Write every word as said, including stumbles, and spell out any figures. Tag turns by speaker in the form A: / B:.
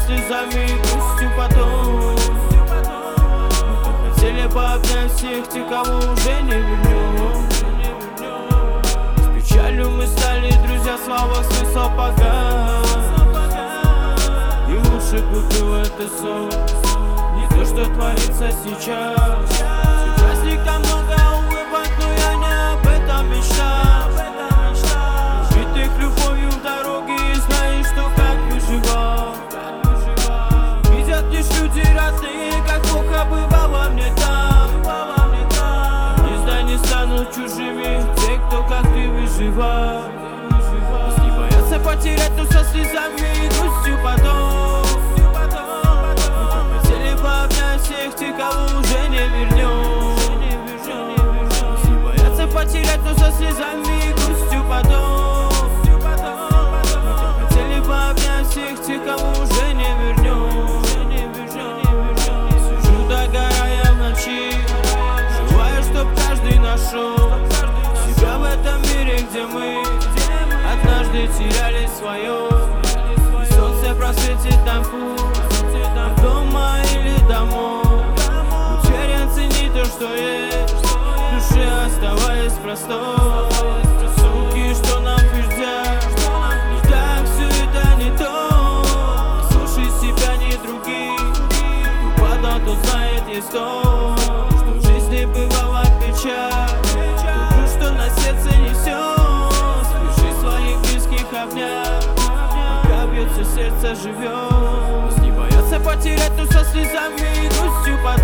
A: слезами и грустью потом. Мы хотели бы обнять всех тех, кого уже не вернем. С печалью мы стали друзья, слава, смысл погас. И лучше бы был это сон, не то, что творится сейчас. Праздника много улыбок, но я не об этом мечтал. Убитых любовью в дороге и знаешь, что как выживал. Видят лишь люди родные, как плохо бывало мне там. Незда не станут чужими те, кто как ты выживал. Не боятся потерять, но со слезами и грустью потом. Хотели бы обнять всех тех, кого уже не вернем. Не боятся потерять, но со слезами и грустью потом. Хотели бы обнять всех тех, кого уже не вернем. Сижу догорая в ночи, желаю, чтоб каждый нашел себя в этом мире, где мы однажды теряли свое. И солнце просветит нам путь от дома или домой. Утерян ценить то, что есть, в душе оставаясь простой. Суки, что нам пиздят, не так, все это не то. Слушай себя, не других, кто падал, тот знает, есть то, что в жизни бывала печаль. Тот груз, что на сердце несет, спеши своих близких обнять, пока бьется сердце, живет. Не боятся потерять, но со слезами и грустью потом.